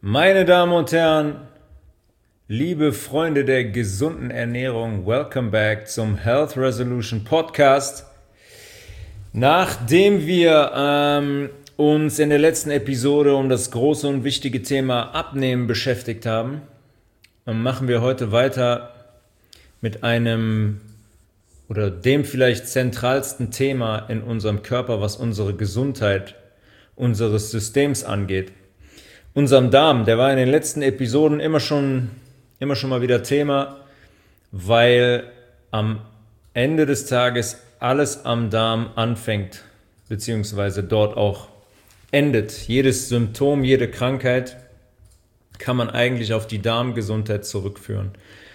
Meine Damen und Herren, liebe Freunde der gesunden Ernährung, welcome back zum Health Resolution Podcast. Nachdem wir uns in der letzten Episode um das große und wichtige Thema Abnehmen beschäftigt haben, machen wir heute weiter mit einem oder dem vielleicht zentralsten Thema in unserem Körper, was unsere Gesundheit unseres Systems angeht. Unserem Darm, der war in den letzten Episoden immer schon mal wieder Thema, weil am Ende des Tages alles am Darm anfängt, beziehungsweise dort auch endet. Jedes Symptom, jede Krankheit kann man eigentlich auf die Darmgesundheit zurückführen.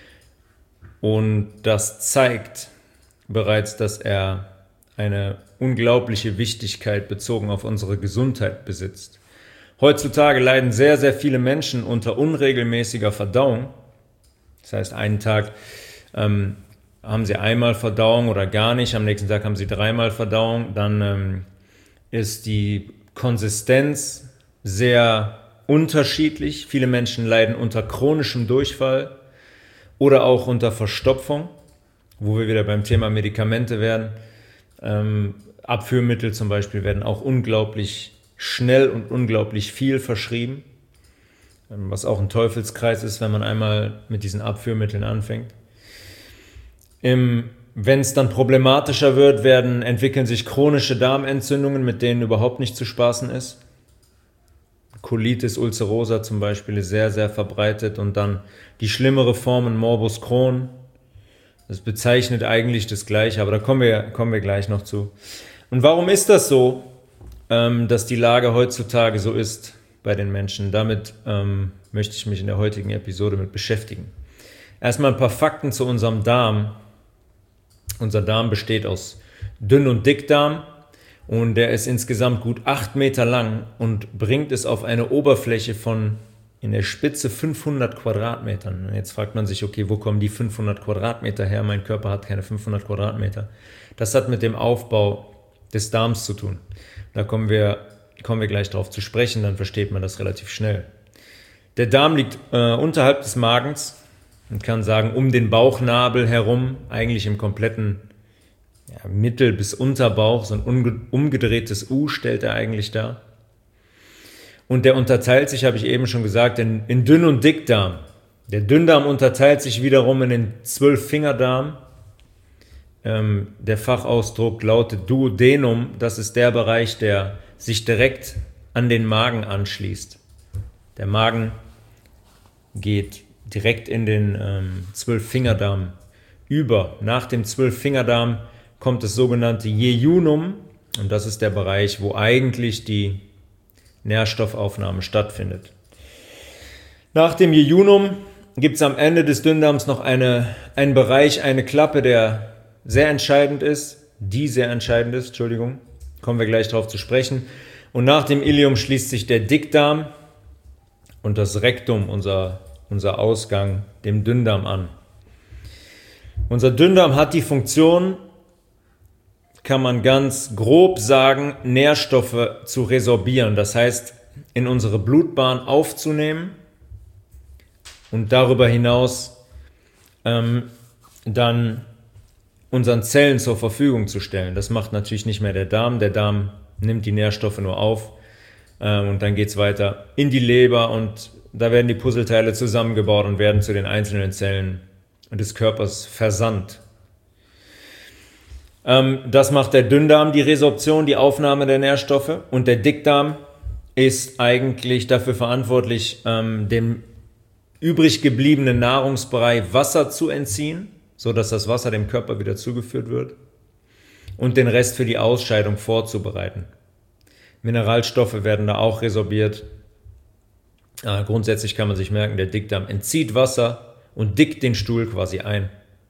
Und das zeigt bereits, dass er eine unglaubliche Wichtigkeit bezogen auf unsere Gesundheit besitzt. Heutzutage leiden sehr, sehr viele Menschen unter unregelmäßiger Verdauung. Das heißt, einen Tag haben sie einmal Verdauung oder gar nicht, am nächsten Tag haben sie dreimal Verdauung. Dann ist die Konsistenz sehr unterschiedlich. Viele Menschen leiden unter chronischem Durchfall oder auch unter Verstopfung, wo wir wieder beim Thema Medikamente werden. Abführmittel zum Beispiel werden auch unglaublich schnell und unglaublich viel verschrieben, was auch ein Teufelskreis ist, wenn man einmal mit diesen Abführmitteln anfängt. Wenn es dann problematischer wird, entwickeln sich chronische Darmentzündungen, mit denen überhaupt nicht zu spaßen ist. Colitis ulcerosa zum Beispiel ist sehr, sehr verbreitet und dann die schlimmere Form Morbus Crohn. Das bezeichnet eigentlich das Gleiche, aber da kommen wir gleich noch zu. Und warum ist das so, dass die Lage heutzutage so ist bei den Menschen? Damit möchte ich mich in der heutigen Episode mit beschäftigen. Erstmal ein paar Fakten zu unserem Darm. Unser Darm besteht aus Dünn- und Dickdarm und der ist insgesamt gut 8 Meter lang und bringt es auf eine Oberfläche von in der Spitze 500 Quadratmetern. Jetzt fragt man sich, okay, wo kommen die 500 Quadratmeter her? Mein Körper hat keine 500 Quadratmeter. Das hat mit dem Aufbau des Darms zu tun. Da kommen wir gleich drauf zu sprechen, dann versteht man das relativ schnell. Der Darm liegt unterhalb des Magens, man kann sagen um den Bauchnabel herum, eigentlich im kompletten Mittel- bis Unterbauch, so ein umgedrehtes U stellt er eigentlich dar. Und der unterteilt sich, habe ich eben schon gesagt, in Dünn- und Dickdarm. Der Dünndarm unterteilt sich wiederum in den 12-Fingerdarm. Der Fachausdruck lautet Duodenum. Das ist der Bereich, der sich direkt an den Magen anschließt. Der Magen geht direkt in den 12-Fingerdarm über. Nach dem 12-Fingerdarm kommt das sogenannte Jejunum. Und das ist der Bereich, wo eigentlich die Nährstoffaufnahme stattfindet. Nach dem Jejunum gibt es am Ende des Dünndarms noch einen Bereich, eine Klappe, der sehr entscheidend ist, kommen wir gleich darauf zu sprechen. Und nach dem Ileum schließt sich der Dickdarm und das Rektum, unser Ausgang, dem Dünndarm an. Unser Dünndarm hat die Funktion, kann man ganz grob sagen, Nährstoffe zu resorbieren. Das heißt, in unsere Blutbahn aufzunehmen und darüber hinaus dann unseren Zellen zur Verfügung zu stellen. Das macht natürlich nicht mehr der Darm. Der Darm nimmt die Nährstoffe nur auf und dann geht es weiter in die Leber und da werden die Puzzleteile zusammengebaut und werden zu den einzelnen Zellen des Körpers versandt. Das macht der Dünndarm, die Resorption, die Aufnahme der Nährstoffe, und der Dickdarm ist eigentlich dafür verantwortlich, dem übrig gebliebenen Nahrungsbrei Wasser zu entziehen, sodass das Wasser dem Körper wieder zugeführt wird und den Rest für die Ausscheidung vorzubereiten. Mineralstoffe werden da auch resorbiert. Grundsätzlich kann man sich merken, der Dickdarm entzieht Wasser und dickt den Stuhl quasi ein.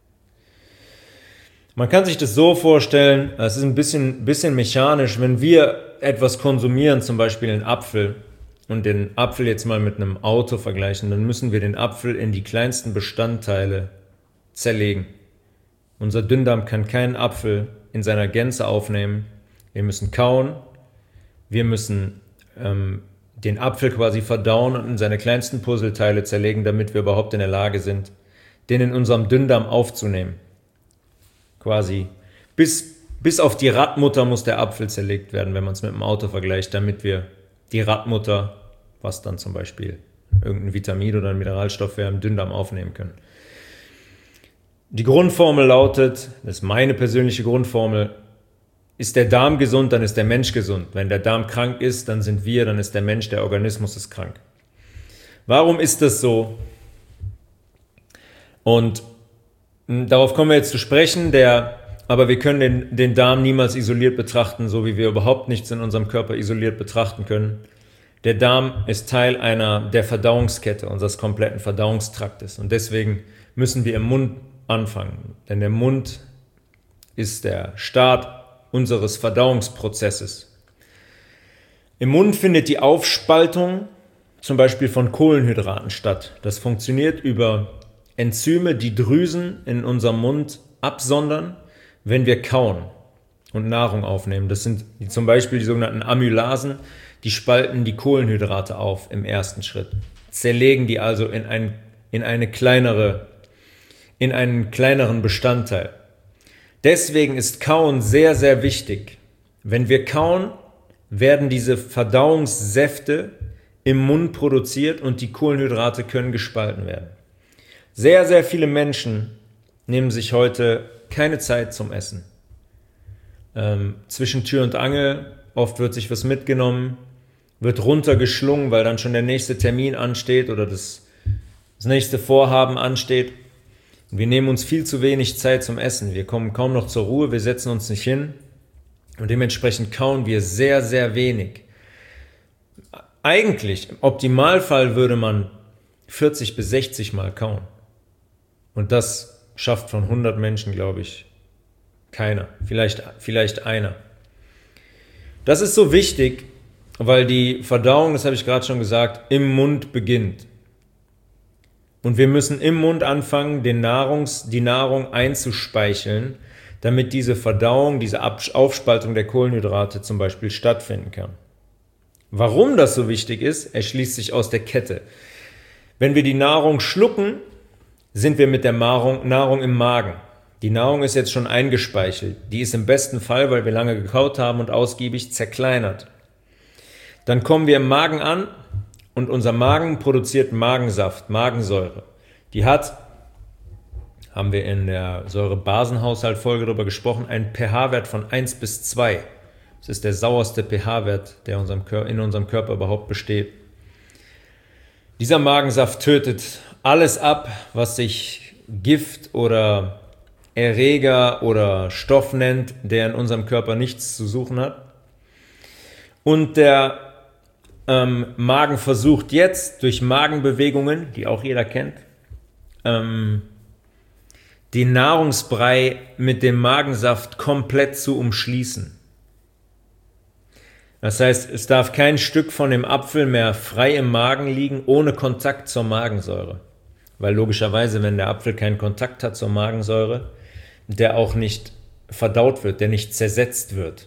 Man kann sich das so vorstellen, es ist ein bisschen mechanisch, wenn wir etwas konsumieren, zum Beispiel einen Apfel, und den Apfel jetzt mal mit einem Auto vergleichen, dann müssen wir den Apfel in die kleinsten Bestandteile zerlegen. Unser Dünndarm kann keinen Apfel in seiner Gänze aufnehmen. Wir müssen kauen, wir müssen den Apfel quasi verdauen und in seine kleinsten Puzzleteile zerlegen, damit wir überhaupt in der Lage sind, den in unserem Dünndarm aufzunehmen. Quasi bis auf die Radmutter muss der Apfel zerlegt werden, wenn man es mit dem Auto vergleicht, damit wir die Radmutter, was dann zum Beispiel irgendein Vitamin oder ein Mineralstoff wäre, im Dünndarm aufnehmen können. Die Grundformel lautet, das ist meine persönliche Grundformel, ist der Darm gesund, dann ist der Mensch gesund. Wenn der Darm krank ist, dann sind wir, dann ist der Mensch, der Organismus ist krank. Warum ist das so? Und darauf kommen wir jetzt zu sprechen, aber wir können den Darm niemals isoliert betrachten, so wie wir überhaupt nichts in unserem Körper isoliert betrachten können. Der Darm ist Teil der Verdauungskette, unseres kompletten Verdauungstraktes. Und deswegen müssen wir im Mund anfangen. Denn der Mund ist der Start unseres Verdauungsprozesses. Im Mund findet die Aufspaltung zum Beispiel von Kohlenhydraten statt. Das funktioniert über Enzyme, die Drüsen in unserem Mund absondern, wenn wir kauen und Nahrung aufnehmen. Das sind zum Beispiel die sogenannten Amylasen, die spalten die Kohlenhydrate auf im ersten Schritt, zerlegen die also in einen kleineren Bestandteil. Deswegen ist Kauen sehr, sehr wichtig. Wenn wir kauen, werden diese Verdauungssäfte im Mund produziert und die Kohlenhydrate können gespalten werden. Sehr, sehr viele Menschen nehmen sich heute keine Zeit zum Essen. Zwischen Tür und Angel, oft wird sich was mitgenommen, wird runtergeschlungen, weil dann schon der nächste Termin ansteht oder das nächste Vorhaben ansteht. Wir nehmen uns viel zu wenig Zeit zum Essen. Wir kommen kaum noch zur Ruhe, wir setzen uns nicht hin und dementsprechend kauen wir sehr, sehr wenig. Eigentlich, im Optimalfall würde man 40 bis 60 Mal kauen. Und das schafft von 100 Menschen, glaube ich, keiner. Vielleicht einer. Das ist so wichtig, weil die Verdauung, das habe ich gerade schon gesagt, im Mund beginnt. Und wir müssen im Mund anfangen, die Nahrung einzuspeicheln, damit diese Verdauung, diese Aufspaltung der Kohlenhydrate zum Beispiel stattfinden kann. Warum das so wichtig ist, erschließt sich aus der Kette. Wenn wir die Nahrung schlucken, sind wir mit der Nahrung im Magen. Die Nahrung ist jetzt schon eingespeichelt. Die ist im besten Fall, weil wir lange gekaut haben und ausgiebig, zerkleinert. Dann kommen wir im Magen an und unser Magen produziert Magensaft, Magensäure. Die haben wir in der Säure-Basen-Haushalt-Folge darüber gesprochen, einen pH-Wert von 1 bis 2. Das ist der sauerste pH-Wert, der in unserem Körper überhaupt besteht. Dieser Magensaft tötet alles ab, was sich Gift oder Erreger oder Stoff nennt, der in unserem Körper nichts zu suchen hat. Und der Magen versucht jetzt durch Magenbewegungen, die auch jeder kennt, den Nahrungsbrei mit dem Magensaft komplett zu umschließen. Das heißt, es darf kein Stück von dem Apfel mehr frei im Magen liegen, ohne Kontakt zur Magensäure. Weil logischerweise, wenn der Apfel keinen Kontakt hat zur Magensäure, der auch nicht verdaut wird, der nicht zersetzt wird.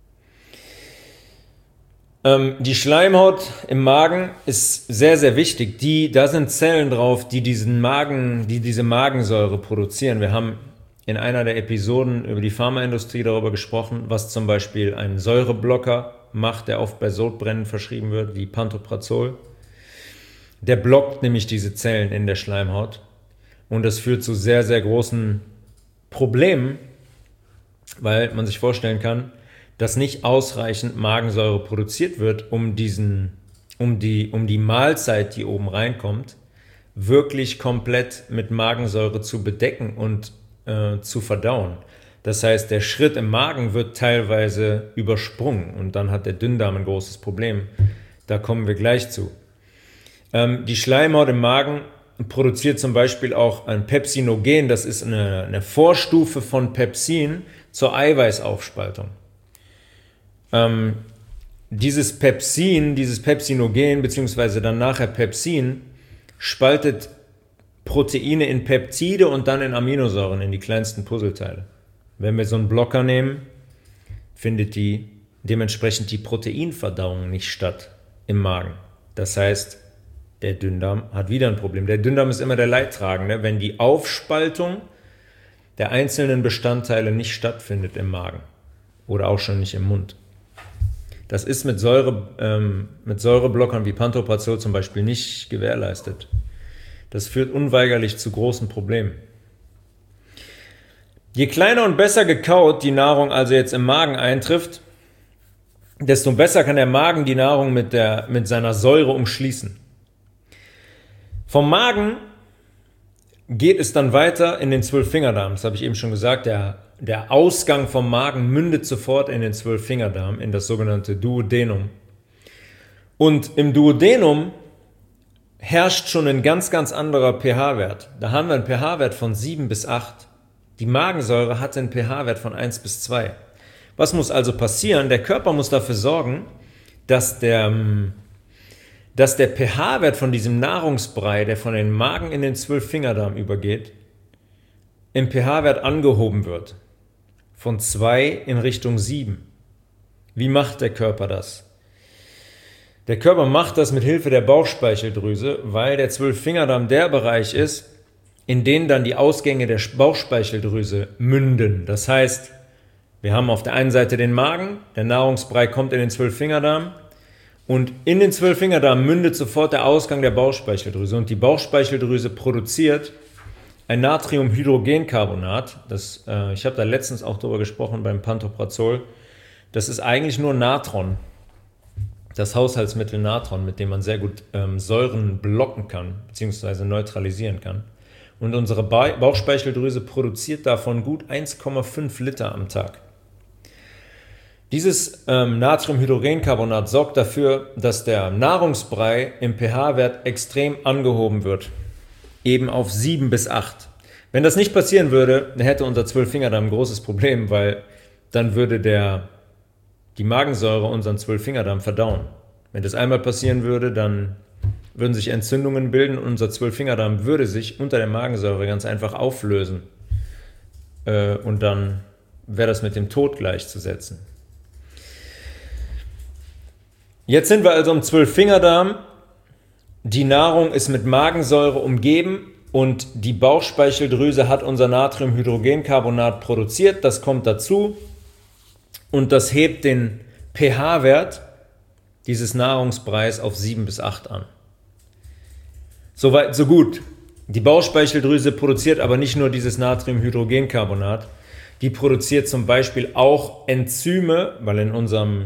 Die Schleimhaut im Magen ist sehr, sehr wichtig. Da sind Zellen drauf, die diese Magensäure produzieren. Wir haben in einer der Episoden über die Pharmaindustrie darüber gesprochen, was zum Beispiel ein Säureblocker macht, der oft bei Sodbrennen verschrieben wird, wie Pantoprazol. Der blockt nämlich diese Zellen in der Schleimhaut und das führt zu sehr, sehr großen Problemen, weil man sich vorstellen kann, dass nicht ausreichend Magensäure produziert wird, um die Mahlzeit, die oben reinkommt, wirklich komplett mit Magensäure zu bedecken und zu verdauen. Das heißt, der Schritt im Magen wird teilweise übersprungen und dann hat der Dünndarm ein großes Problem. Da kommen wir gleich zu. Die Schleimhaut im Magen produziert zum Beispiel auch ein Pepsinogen, das ist eine Vorstufe von Pepsin zur Eiweißaufspaltung. Dieses Pepsinogen, beziehungsweise dann nachher Pepsin, spaltet Proteine in Peptide und dann in Aminosäuren, in die kleinsten Puzzleteile. Wenn wir so einen Blocker nehmen, findet dementsprechend die Proteinverdauung nicht statt. im Magen. Das heißt, der Dünndarm hat wieder ein Problem. Der Dünndarm ist immer der Leidtragende, wenn die Aufspaltung der einzelnen Bestandteile nicht stattfindet im Magen oder auch schon nicht im Mund. Das ist mit Säureblockern wie Pantoprazol zum Beispiel nicht gewährleistet. Das führt unweigerlich zu großen Problemen. Je kleiner und besser gekaut die Nahrung also jetzt im Magen eintrifft, desto besser kann der Magen die Nahrung mit seiner Säure umschließen. Vom Magen geht es dann weiter in den Zwölffingerdarm. Das habe ich eben schon gesagt. Der Ausgang vom Magen mündet sofort in den Zwölffingerdarm, in das sogenannte Duodenum. Und im Duodenum herrscht schon ein ganz, ganz anderer pH-Wert. Da haben wir einen pH-Wert von 7 bis 8. Die Magensäure hat einen pH-Wert von 1 bis 2. Was muss also passieren? Der Körper muss dafür sorgen, dass der pH-Wert von diesem Nahrungsbrei, der von den Magen in den Zwölffingerdarm übergeht, im pH-Wert angehoben wird. Von 2 in Richtung 7. Wie macht der Körper das? Der Körper macht das mit Hilfe der Bauchspeicheldrüse, weil der Zwölffingerdarm der Bereich ist, in den dann die Ausgänge der Bauchspeicheldrüse münden. Das heißt, wir haben auf der einen Seite den Magen, der Nahrungsbrei kommt in den Zwölffingerdarm und in den Zwölffingerdarm mündet sofort der Ausgang der Bauchspeicheldrüse und die Bauchspeicheldrüse produziert ein Natriumhydrogencarbonat. Ich habe da letztens auch drüber gesprochen beim Pantoprazol. Das ist eigentlich nur Natron, das Haushaltsmittel Natron, mit dem man sehr gut Säuren blocken kann bzw. neutralisieren kann. Und unsere Bauchspeicheldrüse produziert davon gut 1,5 Liter am Tag. Dieses Natriumhydrogencarbonat sorgt dafür, dass der Nahrungsbrei im pH-Wert extrem angehoben wird, eben auf 7 bis 8. Wenn das nicht passieren würde, dann hätte unser Zwölffingerdarm ein großes Problem, weil dann würde die Magensäure unseren Zwölffingerdarm verdauen. Wenn das einmal passieren würde, dann würden sich Entzündungen bilden und unser Zwölffingerdarm würde sich unter der Magensäure ganz einfach auflösen. Und dann wäre das mit dem Tod gleichzusetzen. Jetzt sind wir also im Zwölffingerdarm. Die Nahrung ist mit Magensäure umgeben und die Bauchspeicheldrüse hat unser Natriumhydrogencarbonat produziert. Das kommt dazu und das hebt den pH-Wert dieses Nahrungsbreis auf 7 bis 8 an. Soweit, so gut. Die Bauchspeicheldrüse produziert aber nicht nur dieses Natriumhydrogencarbonat, die produziert zum Beispiel auch Enzyme, weil in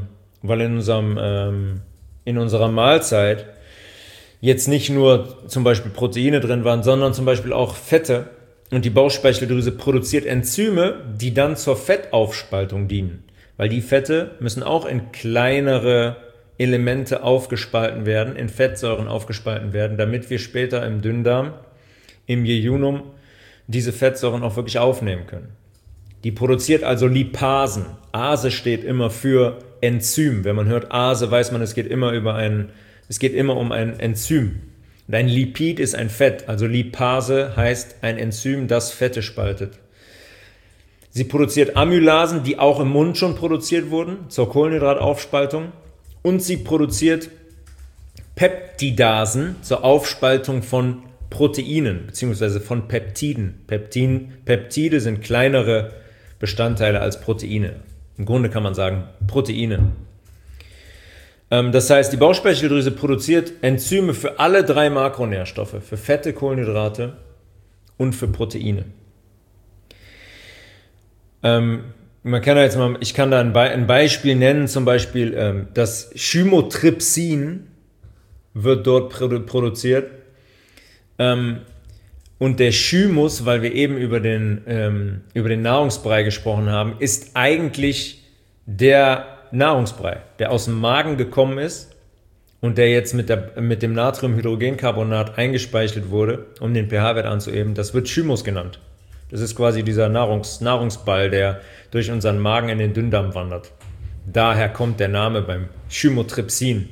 unserer Mahlzeit jetzt nicht nur zum Beispiel Proteine drin waren, sondern zum Beispiel auch Fette. Und die Bauchspeicheldrüse produziert Enzyme, die dann zur Fettaufspaltung dienen. Weil die Fette müssen auch in kleinere Elemente aufgespalten werden, in Fettsäuren aufgespalten werden, damit wir später im Dünndarm, im Jejunum, diese Fettsäuren auch wirklich aufnehmen können. Die produziert also Lipasen. Ase steht immer für Enzym. Wenn man hört Ase, weiß man, es geht immer um ein Enzym. Und ein Lipid ist ein Fett, also Lipase heißt ein Enzym, das Fette spaltet. Sie produziert Amylasen, die auch im Mund schon produziert wurden, zur Kohlenhydrataufspaltung. Und sie produziert Peptidasen zur Aufspaltung von Proteinen bzw. von Peptiden. Peptide sind kleinere Bestandteile als Proteine. Im Grunde kann man sagen Proteine. Das heißt, die Bauchspeicheldrüse produziert Enzyme für alle 3 Makronährstoffe, für Fette, Kohlenhydrate und für Proteine. Ich kann da ein Beispiel nennen, zum Beispiel das Chymotrypsin wird dort produziert. Und der Chymus, weil wir eben über den Nahrungsbrei gesprochen haben, ist eigentlich der Nahrungsbrei, der aus dem Magen gekommen ist und der jetzt mit dem Natriumhydrogencarbonat eingespeichert wurde, um den pH-Wert anzuheben. Das wird Chymus genannt. Das ist quasi dieser Nahrungsball, der durch unseren Magen in den Dünndarm wandert. Daher kommt der Name beim Chymotrypsin.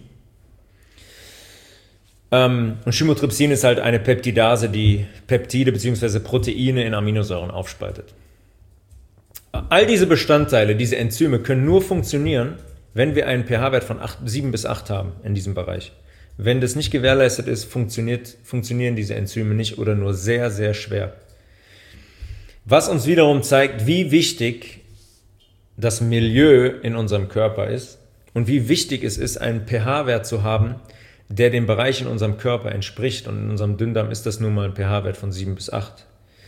Und Chymotrypsin ist halt eine Peptidase, die Peptide bzw. Proteine in Aminosäuren aufspaltet. All diese Bestandteile, diese Enzyme können nur funktionieren, wenn wir einen pH-Wert von 7 bis 8 haben in diesem Bereich. Wenn das nicht gewährleistet ist, funktionieren diese Enzyme nicht oder nur sehr, sehr schwer. Was uns wiederum zeigt, wie wichtig das Milieu in unserem Körper ist und wie wichtig es ist, einen pH-Wert zu haben, der dem Bereich in unserem Körper entspricht. Und in unserem Dünndarm ist das nun mal ein pH-Wert von 7 bis 8.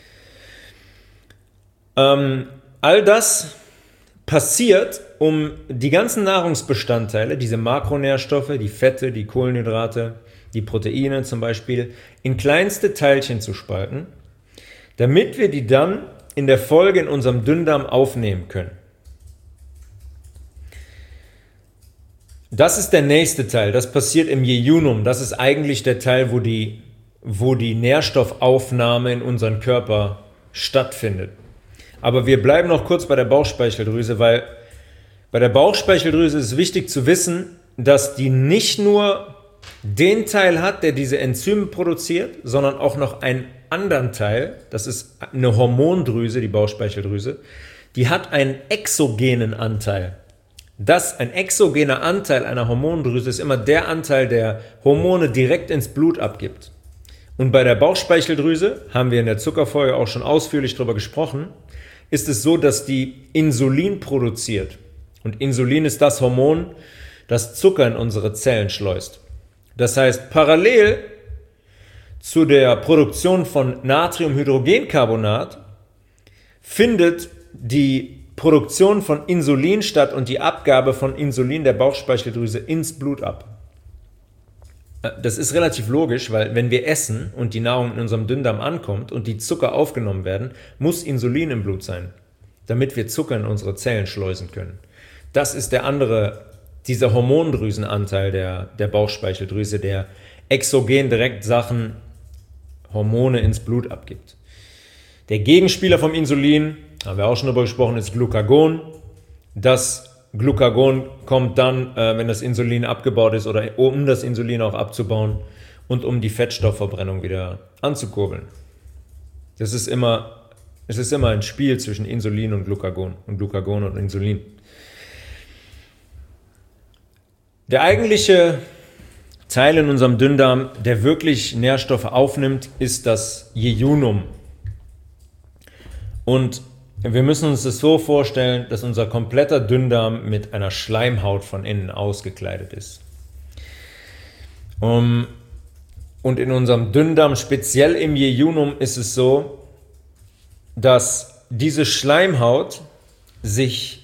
All das passiert, um die ganzen Nahrungsbestandteile, diese Makronährstoffe, die Fette, die Kohlenhydrate, die Proteine zum Beispiel, in kleinste Teilchen zu spalten, damit wir die dann in der Folge in unserem Dünndarm aufnehmen können. Das ist der nächste Teil, das passiert im Jejunum. Das ist eigentlich der Teil, wo die Nährstoffaufnahme in unseren Körper stattfindet. Aber wir bleiben noch kurz bei der Bauchspeicheldrüse, weil bei der Bauchspeicheldrüse ist es wichtig zu wissen, dass die nicht nur den Teil hat, der diese Enzyme produziert, sondern auch noch einen anderen Teil, das ist eine Hormondrüse, die Bauchspeicheldrüse, die hat einen exogenen Anteil. Ein exogener Anteil einer Hormondrüse ist immer der Anteil, der Hormone direkt ins Blut abgibt. Und bei der Bauchspeicheldrüse, haben wir in der Zuckerfolge auch schon ausführlich darüber gesprochen, ist es so, dass die Insulin produziert. Und Insulin ist das Hormon, das Zucker in unsere Zellen schleust. Das heißt, parallel zu der Produktion von Natriumhydrogencarbonat findet die Produktion von Insulin statt und die Abgabe von Insulin der Bauchspeicheldrüse ins Blut ab. Das ist relativ logisch, weil wenn wir essen und die Nahrung in unserem Dünndarm ankommt und die Zucker aufgenommen werden, muss Insulin im Blut sein, damit wir Zucker in unsere Zellen schleusen können. Das ist dieser Hormondrüsenanteil der Bauchspeicheldrüse, der exogen direkt Sachen, Hormone ins Blut abgibt. Der Gegenspieler vom Insulin, haben wir auch schon darüber gesprochen, ist Glucagon. Das Glucagon kommt dann, wenn das Insulin abgebaut ist oder um das Insulin auch abzubauen und um die Fettstoffverbrennung wieder anzukurbeln. Es ist immer ein Spiel zwischen Insulin und Glucagon und Insulin. Der eigentliche Teil in unserem Dünndarm, der wirklich Nährstoffe aufnimmt, ist das Jejunum. Und wir müssen uns das so vorstellen, dass unser kompletter Dünndarm mit einer Schleimhaut von innen ausgekleidet ist. Und in unserem Dünndarm, speziell im Jejunum, ist es so, dass diese Schleimhaut sich,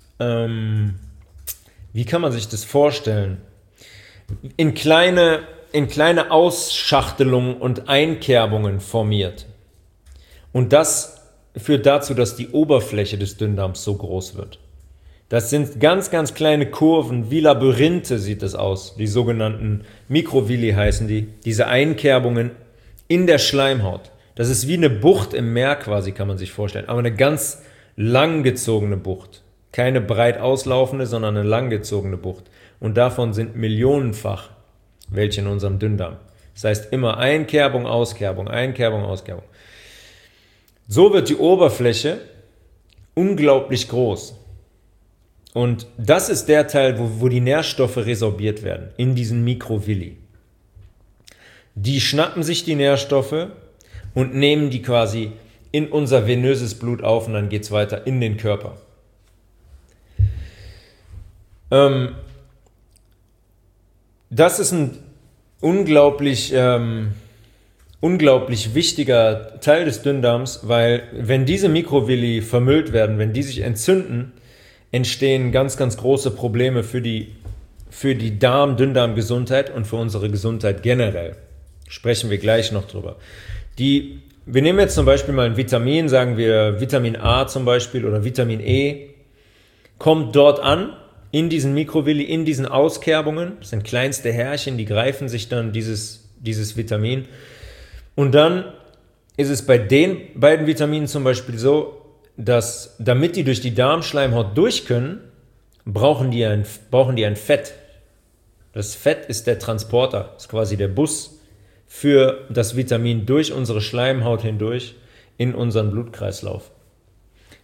wie kann man sich das vorstellen, in kleine Ausschachtelungen und Einkerbungen formiert. Und das führt dazu, dass die Oberfläche des Dünndarms so groß wird. Das sind ganz, ganz kleine Kurven, wie Labyrinthe sieht das aus. Die sogenannten Mikrovilli heißen die. Diese Einkerbungen in der Schleimhaut. Das ist wie eine Bucht im Meer quasi, kann man sich vorstellen. Aber eine ganz langgezogene Bucht. Keine breit auslaufende, sondern eine langgezogene Bucht. Und davon sind millionenfach welche in unserem Dünndarm. Das heißt immer Einkerbung, Auskerbung, Einkerbung, Auskerbung. So wird die Oberfläche unglaublich groß. Und das ist der Teil, wo die Nährstoffe resorbiert werden, in diesen Mikrovilli. Die schnappen sich die Nährstoffe und nehmen die quasi in unser venöses Blut auf und dann geht es weiter in den Körper. Das ist ein unglaublich wichtiger Teil des Dünndarms, weil wenn diese Mikrovilli vermüllt werden, wenn die sich entzünden, entstehen ganz, ganz große Probleme für die Dünndarmgesundheit und für unsere Gesundheit generell. Sprechen wir gleich noch drüber. Wir nehmen jetzt zum Beispiel mal ein Vitamin, sagen wir Vitamin A zum Beispiel oder Vitamin E, kommt dort an, in diesen Mikrovilli, in diesen Auskerbungen, das sind kleinste Härchen, die greifen sich dann dieses Vitamin. Und dann ist es bei den beiden Vitaminen zum Beispiel so, dass damit die durch die Darmschleimhaut durch können, brauchen die ein Fett. Das Fett ist der Transporter, ist quasi der Bus für das Vitamin durch unsere Schleimhaut hindurch in unseren Blutkreislauf.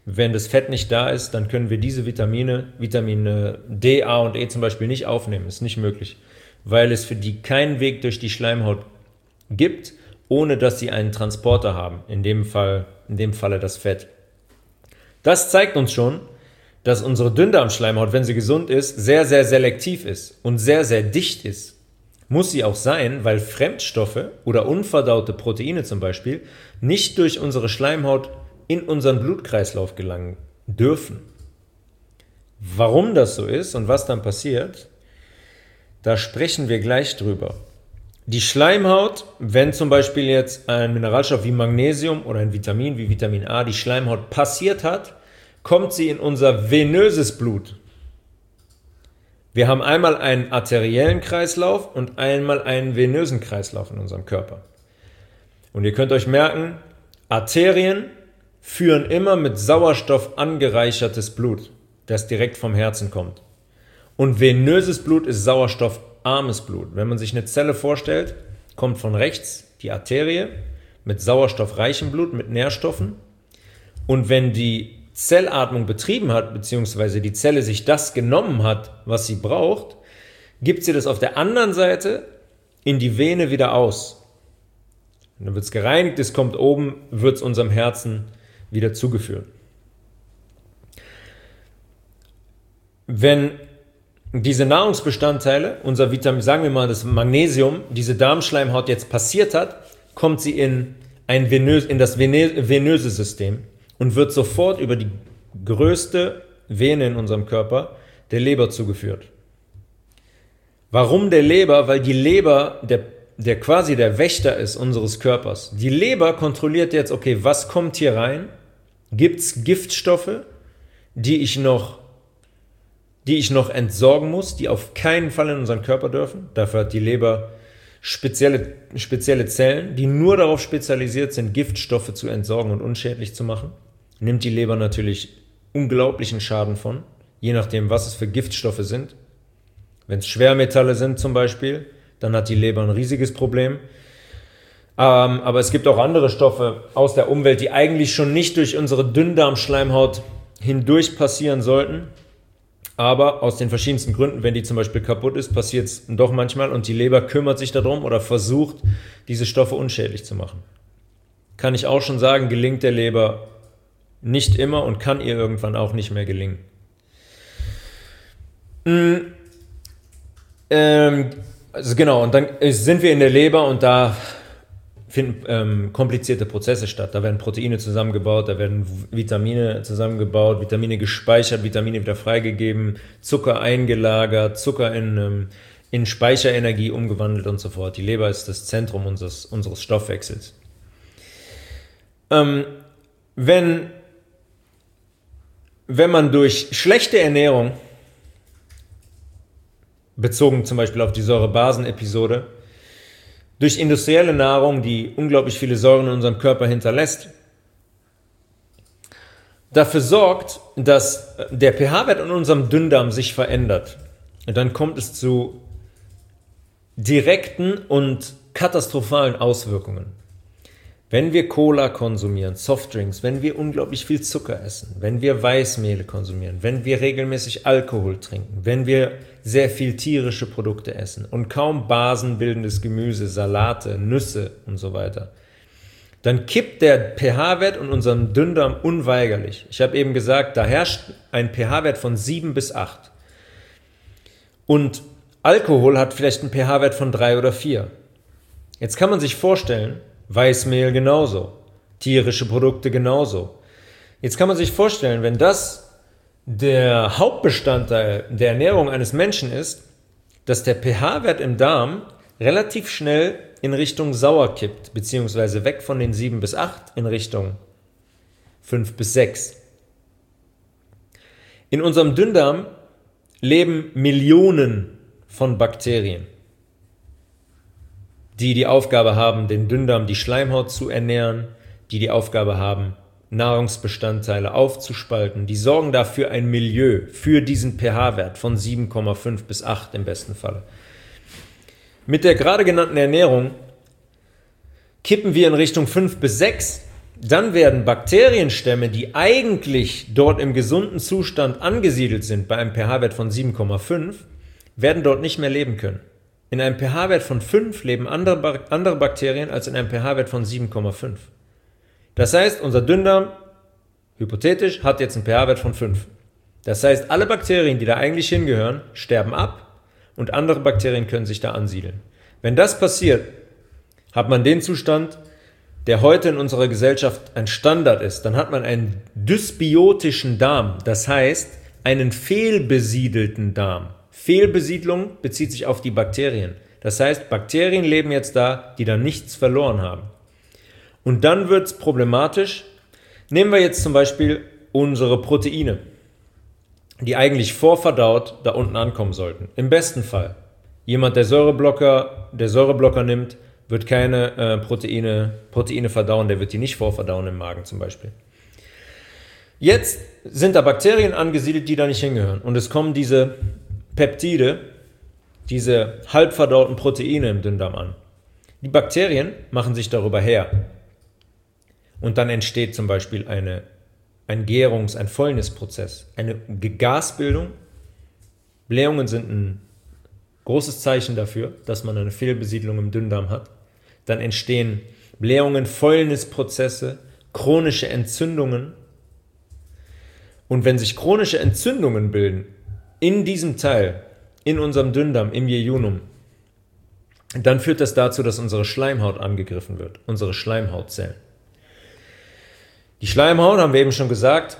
Wenn das Fett nicht da ist, dann können wir diese Vitamine D, A und E zum Beispiel nicht aufnehmen. Ist nicht möglich, weil es für die keinen Weg durch die Schleimhaut gibt, ohne dass sie einen Transporter haben. In dem Falle das Fett. Das zeigt uns schon, dass unsere Dünndarmschleimhaut, wenn sie gesund ist, sehr, sehr selektiv ist und sehr, sehr dicht ist. Muss sie auch sein, weil Fremdstoffe oder unverdaute Proteine zum Beispiel nicht durch unsere Schleimhaut in unseren Blutkreislauf gelangen dürfen. Warum das so ist und was dann passiert, da sprechen wir gleich drüber. Die Schleimhaut, wenn zum Beispiel jetzt ein Mineralstoff wie Magnesium oder ein Vitamin wie Vitamin A die Schleimhaut passiert hat, kommt sie in unser venöses Blut. Wir haben einmal einen arteriellen Kreislauf und einmal einen venösen Kreislauf in unserem Körper. Und ihr könnt euch merken, Arterien führen immer mit Sauerstoff angereichertes Blut, das direkt vom Herzen kommt. Und venöses Blut ist sauerstoffarmes Blut. Wenn man sich eine Zelle vorstellt, kommt von rechts die Arterie mit sauerstoffreichem Blut, mit Nährstoffen. Und wenn die Zellatmung betrieben hat, beziehungsweise die Zelle sich das genommen hat, was sie braucht, gibt sie das auf der anderen Seite in die Vene wieder aus. Und dann wird es gereinigt, es kommt oben, wird es unserem Herzen wieder zugeführt. Wenn diese Nahrungsbestandteile, unser Vitamin, sagen wir mal das Magnesium, diese Darmschleimhaut jetzt passiert hat, kommt sie in das venöse System und wird sofort über die größte Vene in unserem Körper, der Leber, zugeführt. Warum der Leber? Weil die Leber der quasi der Wächter ist unseres Körpers. Die Leber kontrolliert jetzt, okay, was kommt hier rein? Gibt es Giftstoffe, die ich noch entsorgen muss, die auf keinen Fall in unseren Körper dürfen? Dafür hat die Leber spezielle Zellen, die nur darauf spezialisiert sind, Giftstoffe zu entsorgen und unschädlich zu machen. Nimmt die Leber natürlich unglaublichen Schaden von, je nachdem, was es für Giftstoffe sind. Wenn es Schwermetalle sind zum Beispiel, dann hat die Leber ein riesiges Problem. Aber es gibt auch andere Stoffe aus der Umwelt, die eigentlich schon nicht durch unsere Dünndarmschleimhaut hindurch passieren sollten. Aber aus den verschiedensten Gründen, wenn die zum Beispiel kaputt ist, passiert es doch manchmal und die Leber kümmert sich darum oder versucht, diese Stoffe unschädlich zu machen. Kann ich auch schon sagen, gelingt der Leber nicht immer und kann ihr irgendwann auch nicht mehr gelingen. Also genau, und dann sind wir in der Leber und da finden komplizierte Prozesse statt. Da werden Proteine zusammengebaut, da werden Vitamine zusammengebaut, Vitamine gespeichert, Vitamine wieder freigegeben, Zucker eingelagert, Zucker in Speicherenergie umgewandelt und so fort. Die Leber ist das Zentrum unseres Stoffwechsels. Wenn man durch schlechte Ernährung, bezogen zum Beispiel auf die Säurebasen-Episode, durch industrielle Nahrung, die unglaublich viele Säuren in unserem Körper hinterlässt, dafür sorgt, dass der pH-Wert in unserem Dünndarm sich verändert. Und dann kommt es zu direkten und katastrophalen Auswirkungen. Wenn wir Cola konsumieren, Softdrinks, wenn wir unglaublich viel Zucker essen, wenn wir Weißmehl konsumieren, wenn wir regelmäßig Alkohol trinken, wenn wir sehr viel tierische Produkte essen und kaum basenbildendes Gemüse, Salate, Nüsse und so weiter, dann kippt der pH-Wert in unserem Dünndarm unweigerlich. Ich habe eben gesagt, da herrscht ein pH-Wert von 7 bis 8. Und Alkohol hat vielleicht einen pH-Wert von 3 oder 4. Jetzt kann man sich vorstellen, Weißmehl genauso, tierische Produkte genauso. Jetzt kann man sich vorstellen, wenn das der Hauptbestandteil der Ernährung eines Menschen ist, dass der pH-Wert im Darm relativ schnell in Richtung sauer kippt, beziehungsweise weg von den 7 bis 8 in Richtung 5 bis 6. In unserem Dünndarm leben Millionen von Bakterien, die Aufgabe haben, den Dünndarm, die Schleimhaut zu ernähren, die Aufgabe haben, Nahrungsbestandteile aufzuspalten. Die sorgen dafür ein Milieu, für diesen pH-Wert von 7,5 bis 8 im besten Falle. Mit der gerade genannten Ernährung kippen wir in Richtung 5 bis 6 dann werden Bakterienstämme, die eigentlich dort im gesunden Zustand angesiedelt sind, bei einem pH-Wert von 7,5, werden dort nicht mehr leben können. In einem pH-Wert von 5 leben andere Bakterien als in einem pH-Wert von 7,5. Das heißt, unser Dünndarm, hypothetisch, hat jetzt einen pH-Wert von 5. Das heißt, alle Bakterien, die da eigentlich hingehören, sterben ab und andere Bakterien können sich da ansiedeln. Wenn das passiert, hat man den Zustand, der heute in unserer Gesellschaft ein Standard ist. Dann hat man einen dysbiotischen Darm, das heißt einen fehlbesiedelten Darm. Fehlbesiedlung bezieht sich auf die Bakterien. Das heißt, Bakterien leben jetzt da, die da nichts verloren haben. Und dann wird es problematisch. Nehmen wir jetzt zum Beispiel unsere Proteine, die eigentlich vorverdaut da unten ankommen sollten. Im besten Fall. Jemand, der Säureblocker nimmt, wird keine Proteine verdauen, der wird die nicht vorverdauen im Magen zum Beispiel. Jetzt sind da Bakterien angesiedelt, die da nicht hingehören. Und es kommen diese Peptide, diese halbverdauten Proteine im Dünndarm an. Die Bakterien machen sich darüber her. Und dann entsteht zum Beispiel ein ein Fäulnisprozess, eine Gasbildung. Blähungen sind ein großes Zeichen dafür, dass man eine Fehlbesiedlung im Dünndarm hat. Dann entstehen Blähungen, Fäulnisprozesse, chronische Entzündungen. Und wenn sich chronische Entzündungen bilden, in diesem Teil, in unserem Dünndarm, im Jejunum, dann führt das dazu, dass unsere Schleimhaut angegriffen wird, unsere Schleimhautzellen. Die Schleimhaut, haben wir eben schon gesagt,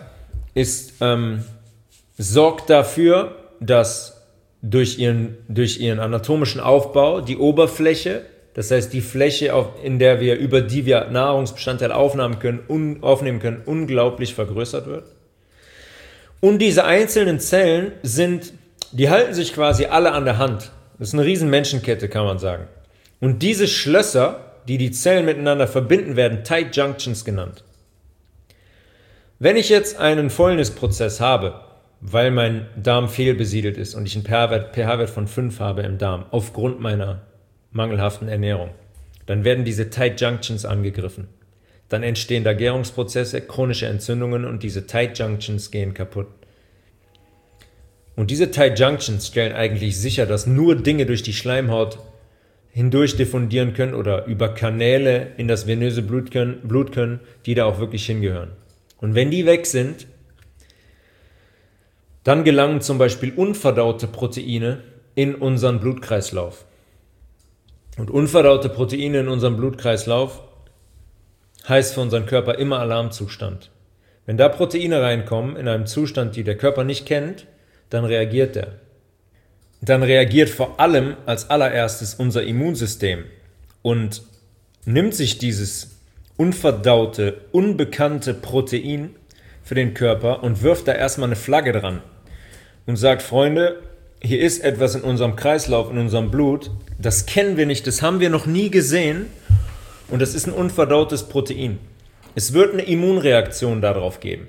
sorgt dafür, dass durch ihren anatomischen Aufbau die Oberfläche, das heißt die Fläche, über die wir Nahrungsbestandteile aufnehmen können, unglaublich vergrößert wird. Und diese einzelnen Zellen die halten sich quasi alle an der Hand. Das ist eine riesen Menschenkette, kann man sagen. Und diese Schlösser, die die Zellen miteinander verbinden, werden Tight Junctions genannt. Wenn ich jetzt einen Fäulnisprozess habe, weil mein Darm fehlbesiedelt ist und ich einen pH-Wert von 5 habe im Darm, aufgrund meiner mangelhaften Ernährung, dann werden diese Tight Junctions angegriffen. Dann entstehen da Gärungsprozesse, chronische Entzündungen und diese Tight Junctions gehen kaputt. Und diese Tight Junctions stellen eigentlich sicher, dass nur Dinge durch die Schleimhaut hindurch diffundieren können oder über Kanäle in das venöse Blut können, die da auch wirklich hingehören. Und wenn die weg sind, dann gelangen zum Beispiel unverdaute Proteine in unseren Blutkreislauf. Und unverdaute Proteine in unserem Blutkreislauf heißt für unseren Körper immer Alarmzustand. Wenn da Proteine reinkommen in einem Zustand, die der Körper nicht kennt, dann reagiert er. Dann reagiert vor allem als allererstes unser Immunsystem und nimmt sich dieses unverdaute, unbekannte Protein für den Körper und wirft da erstmal eine Flagge dran und sagt, Freunde, hier ist etwas in unserem Kreislauf, in unserem Blut, das kennen wir nicht, das haben wir noch nie gesehen und das ist ein unverdautes Protein. Es wird eine Immunreaktion darauf geben.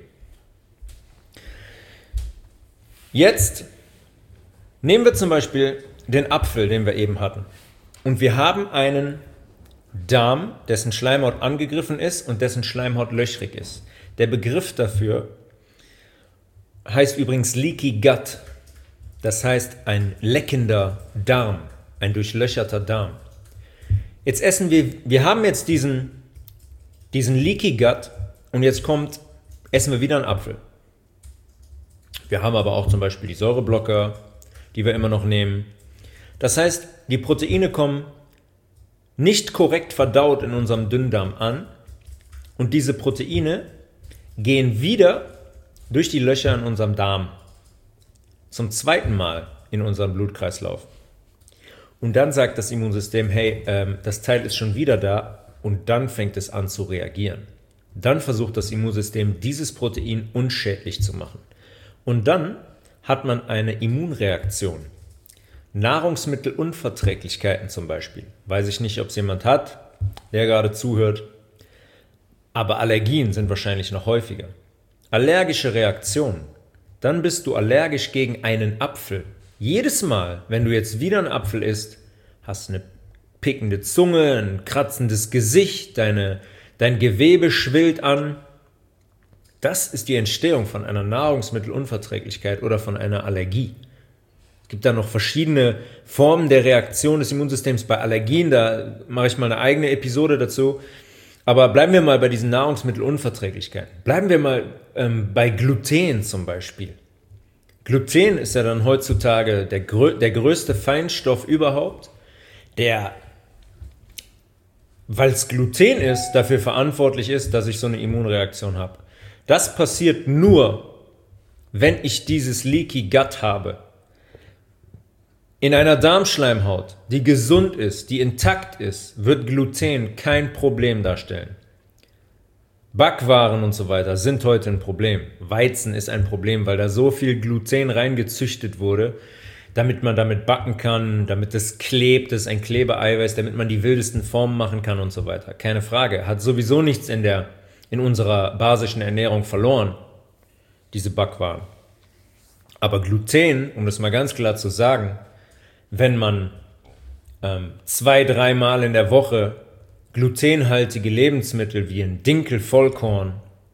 Jetzt nehmen wir zum Beispiel den Apfel, den wir eben hatten, und wir haben einen Darm, dessen Schleimhaut angegriffen ist und dessen Schleimhaut löchrig ist. Der Begriff dafür heißt übrigens Leaky Gut. Das heißt ein leckender Darm, ein durchlöcherter Darm. Jetzt wir haben jetzt diesen Leaky Gut und jetzt essen wir wieder einen Apfel. Wir haben aber auch zum Beispiel die Säureblocker, die wir immer noch nehmen. Das heißt, die Proteine kommen nicht korrekt verdaut in unserem Dünndarm an und diese Proteine gehen wieder durch die Löcher in unserem Darm zum zweiten Mal in unserem Blutkreislauf. Und dann sagt das Immunsystem, hey, das Teil ist schon wieder da und dann fängt es an zu reagieren. Dann versucht das Immunsystem, dieses Protein unschädlich zu machen. Und dann hat man eine Immunreaktion. Nahrungsmittelunverträglichkeiten zum Beispiel. Weiß ich nicht, ob es jemand hat, der gerade zuhört. Aber Allergien sind wahrscheinlich noch häufiger. Allergische Reaktionen. Dann bist du allergisch gegen einen Apfel. Jedes Mal, wenn du jetzt wieder einen Apfel isst, hast du eine pickende Zunge, ein kratzendes Gesicht, deine dein Gewebe schwillt an. Das ist die Entstehung von einer Nahrungsmittelunverträglichkeit oder von einer Allergie. Es gibt da noch verschiedene Formen der Reaktion des Immunsystems bei Allergien, da mache ich mal eine eigene Episode dazu. Aber bleiben wir mal bei diesen Nahrungsmittelunverträglichkeiten. Bleiben wir mal bei Gluten zum Beispiel. Gluten ist ja dann heutzutage der größte Feinstoff überhaupt, der, weil es Gluten ist, dafür verantwortlich ist, dass ich so eine Immunreaktion habe. Das passiert nur, wenn ich dieses Leaky Gut habe. In einer Darmschleimhaut, die gesund ist, die intakt ist, wird Gluten kein Problem darstellen. Backwaren und so weiter sind heute ein Problem. Weizen ist ein Problem, weil da so viel Gluten reingezüchtet wurde, damit man damit backen kann, damit es klebt, das ist ein Klebeeiweiß, damit man die wildesten Formen machen kann und so weiter. Keine Frage, hat sowieso nichts in unserer basischen Ernährung verloren, diese Backwaren. Aber Gluten, um das mal ganz klar zu sagen, wenn man 2-3 Mal in der Woche glutenhaltige Lebensmittel wie ein Dinkelvollkorn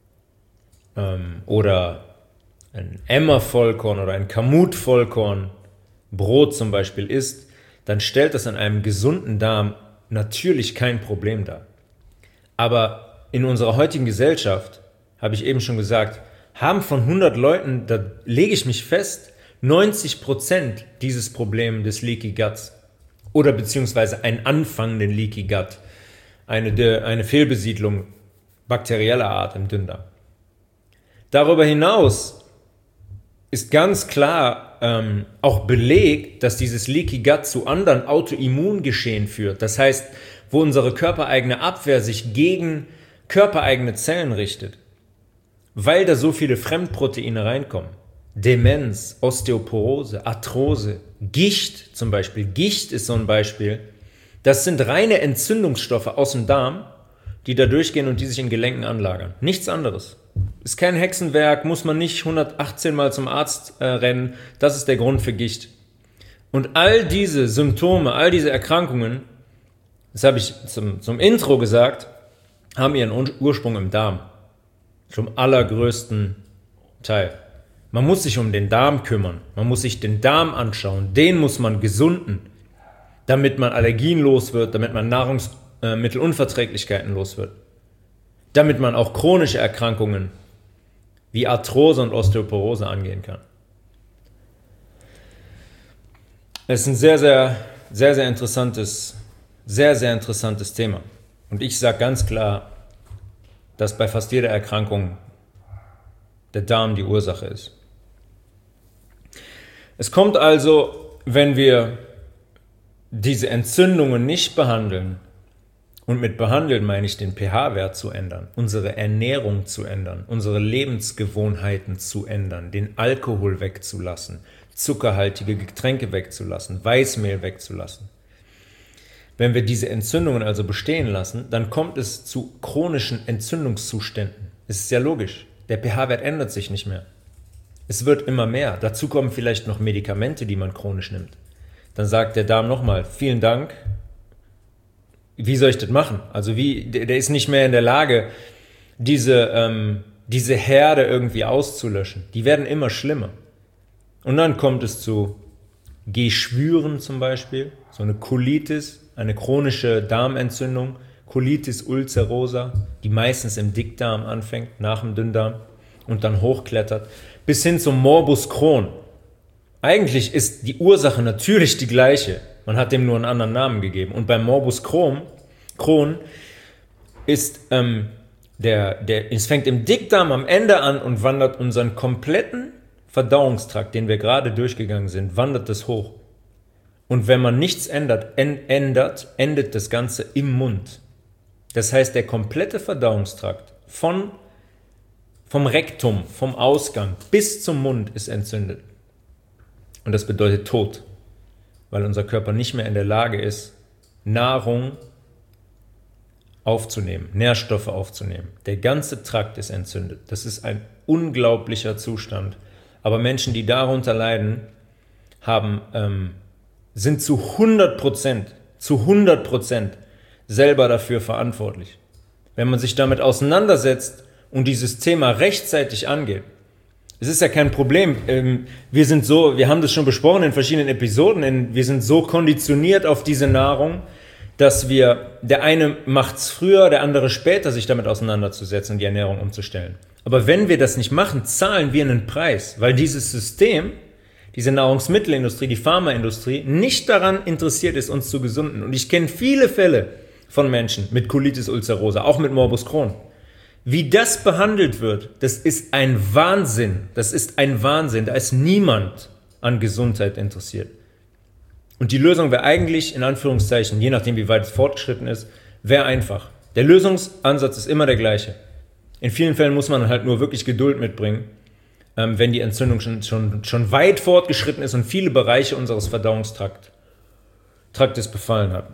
oder ein Emmer-Vollkorn oder ein Kamut-Vollkorn Brot zum Beispiel isst, dann stellt das an einem gesunden Darm natürlich kein Problem dar. Aber in unserer heutigen Gesellschaft, habe ich eben schon gesagt, haben von 100 Leuten, da lege ich mich fest, 90% dieses Problem des Leaky Guts oder beziehungsweise einen anfangenden Leaky Gut, eine Fehlbesiedlung bakterieller Art im Dünndarm. Darüber hinaus ist ganz klar auch belegt, dass dieses Leaky Gut zu anderen Autoimmungeschehen führt. Das heißt, wo unsere körpereigene Abwehr sich gegen körpereigene Zellen richtet, weil da so viele Fremdproteine reinkommen. Demenz, Osteoporose, Arthrose, Gicht zum Beispiel. Gicht ist so ein Beispiel. Das sind reine Entzündungsstoffe aus dem Darm, die da durchgehen und die sich in Gelenken anlagern. Nichts anderes. Ist kein Hexenwerk, muss man nicht 118 Mal zum Arzt rennen. Das ist der Grund für Gicht. Und all diese Symptome, all diese Erkrankungen, das habe ich zum Intro gesagt, haben ihren Ursprung im Darm. Zum allergrößten Teil. Man muss sich um den Darm kümmern. Man muss sich den Darm anschauen. Den muss man gesunden, damit man Allergien los wird, damit man Nahrungsmittelunverträglichkeiten los wird. Damit man auch chronische Erkrankungen wie Arthrose und Osteoporose angehen kann. Es ist ein sehr interessantes Thema. Und ich sage ganz klar, dass bei fast jeder Erkrankung der Darm die Ursache ist. Es kommt also, wenn wir diese Entzündungen nicht behandeln, und mit behandeln meine ich den pH-Wert zu ändern, unsere Ernährung zu ändern, unsere Lebensgewohnheiten zu ändern, den Alkohol wegzulassen, zuckerhaltige Getränke wegzulassen, Weißmehl wegzulassen. Wenn wir diese Entzündungen also bestehen lassen, dann kommt es zu chronischen Entzündungszuständen. Es ist ja logisch, der pH-Wert ändert sich nicht mehr. Es wird immer mehr. Dazu kommen vielleicht noch Medikamente, die man chronisch nimmt. Dann sagt der Darm nochmal, vielen Dank, wie soll ich das machen? Also der ist nicht mehr in der Lage, diese Herde irgendwie auszulöschen. Die werden immer schlimmer. Und dann kommt es zu Geschwüren zum Beispiel, so eine Colitis, eine chronische Darmentzündung, Colitis ulcerosa, die meistens im Dickdarm anfängt, nach dem Dünndarm und dann hochklettert, bis hin zum Morbus Crohn. Eigentlich ist die Ursache natürlich die gleiche, man hat dem nur einen anderen Namen gegeben. Und beim Morbus Crohn ist es fängt im Dickdarm am Ende an und wandert unseren kompletten Verdauungstrakt, den wir gerade durchgegangen sind, wandert es hoch. Und wenn man nichts ändert, endet das Ganze im Mund. Das heißt, der komplette Verdauungstrakt vom Rektum, vom Ausgang bis zum Mund ist entzündet. Und das bedeutet Tod, weil unser Körper nicht mehr in der Lage ist, Nahrung aufzunehmen, Nährstoffe aufzunehmen. Der ganze Trakt ist entzündet. Das ist ein unglaublicher Zustand. Aber Menschen, die darunter leiden, sind zu 100% selber dafür verantwortlich. wenn man sich damit auseinandersetzt und dieses Thema rechtzeitig angeht. Es ist ja kein Problem. Wir haben das schon besprochen in verschiedenen Episoden, wir sind so konditioniert auf diese Nahrung, dass der eine macht es früher, der andere später, sich damit auseinanderzusetzen und die Ernährung umzustellen. Aber wenn wir das nicht machen, zahlen wir einen Preis, weil dieses System, diese Nahrungsmittelindustrie, die Pharmaindustrie, nicht daran interessiert ist, uns zu gesunden. Und ich kenne viele Fälle von Menschen mit Colitis ulcerosa, auch mit Morbus Crohn. Wie das behandelt wird, das ist ein Wahnsinn. Das ist ein Wahnsinn. Da ist niemand an Gesundheit interessiert. Und die Lösung wäre eigentlich, in Anführungszeichen, je nachdem wie weit es fortgeschritten ist, wäre einfach. Der Lösungsansatz ist immer der gleiche. In vielen Fällen muss man halt nur wirklich Geduld mitbringen, wenn die Entzündung schon weit fortgeschritten ist und viele Bereiche unseres Verdauungstraktes befallen hat.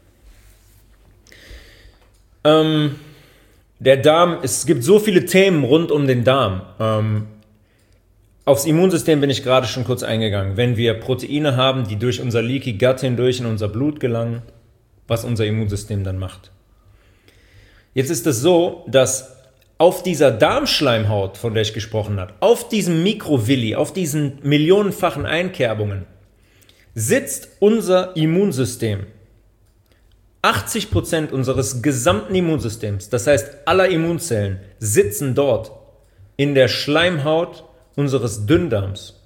Der Darm, es gibt so viele Themen rund um den Darm. Aufs Immunsystem bin ich gerade schon kurz eingegangen. Wenn wir Proteine haben, die durch unser Leaky Gut hindurch in unser Blut gelangen, was unser Immunsystem dann macht. Jetzt ist es so, dass auf dieser Darmschleimhaut, von der ich gesprochen habe, auf diesem Mikrovilli, auf diesen millionenfachen Einkerbungen, sitzt unser Immunsystem. 80% unseres gesamten Immunsystems, das heißt aller Immunzellen, sitzen dort in der Schleimhaut unseres Dünndarms.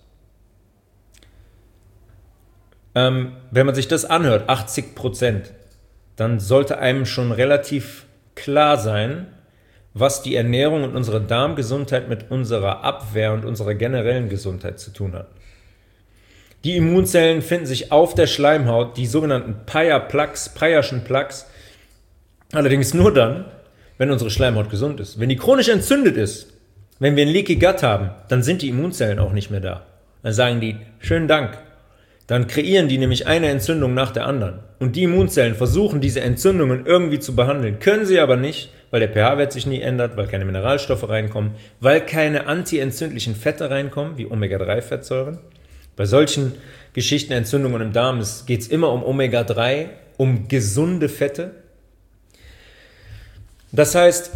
Wenn man sich das anhört, 80%, dann sollte einem schon relativ klar sein, was die Ernährung und unsere Darmgesundheit mit unserer Abwehr und unserer generellen Gesundheit zu tun hat. Die Immunzellen finden sich auf der Schleimhaut, die sogenannten Peyerschen Plaques, allerdings nur dann, wenn unsere Schleimhaut gesund ist. Wenn die chronisch entzündet ist, wenn wir ein Leaky Gut haben, dann sind die Immunzellen auch nicht mehr da. Dann sagen die, schönen Dank. Dann kreieren die nämlich eine Entzündung nach der anderen. Und die Immunzellen versuchen, diese Entzündungen irgendwie zu behandeln, können sie aber nicht, weil der pH-Wert sich nie ändert, weil keine Mineralstoffe reinkommen, weil keine antientzündlichen Fette reinkommen, wie Omega-3-Fettsäuren. Bei solchen Geschichten, Entzündungen im Darm, geht es immer um Omega-3, um gesunde Fette. Das heißt,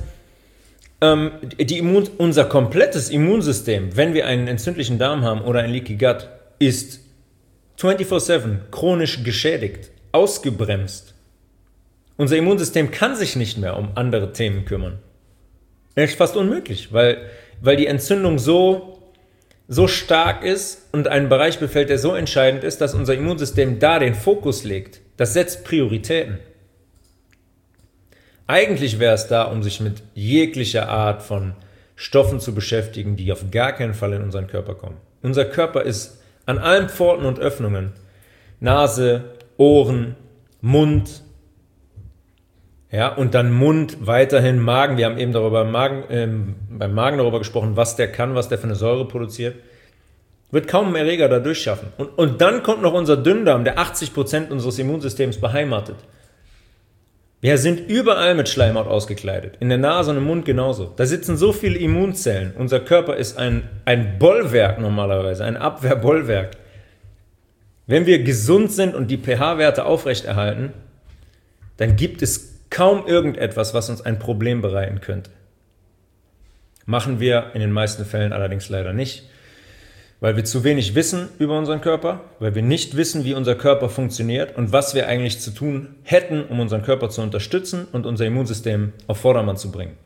unser komplettes Immunsystem, wenn wir einen entzündlichen Darm haben oder ein Leaky Gut, ist 24/7 chronisch geschädigt, ausgebremst. Unser Immunsystem kann sich nicht mehr um andere Themen kümmern. Das ist fast unmöglich, weil die Entzündung so stark ist und einen Bereich befällt, der so entscheidend ist, dass unser Immunsystem da den Fokus legt. Das setzt Prioritäten. Eigentlich wäre es da, um sich mit jeglicher Art von Stoffen zu beschäftigen, die auf gar keinen Fall in unseren Körper kommen. Unser Körper ist an allen Pforten und Öffnungen, Nase, Ohren, Mund, ja, und dann Mund, weiterhin Magen. Wir haben eben beim Magen darüber gesprochen, was der kann, was der für eine Säure produziert. Wird kaum ein Erreger da durchschaffen. Und dann kommt noch unser Dünndarm, der 80% unseres Immunsystems beheimatet. Wir sind überall mit Schleimhaut ausgekleidet, in der Nase und im Mund genauso. Da sitzen so viele Immunzellen. Unser Körper ist ein Bollwerk normalerweise, ein Abwehrbollwerk. Wenn wir gesund sind und die pH-Werte aufrechterhalten, dann gibt es kaum irgendetwas, was uns ein Problem bereiten könnte. Machen wir in den meisten Fällen allerdings leider nicht, weil wir zu wenig wissen über unseren Körper, weil wir nicht wissen, wie unser Körper funktioniert und was wir eigentlich zu tun hätten, um unseren Körper zu unterstützen und unser Immunsystem auf Vordermann zu bringen.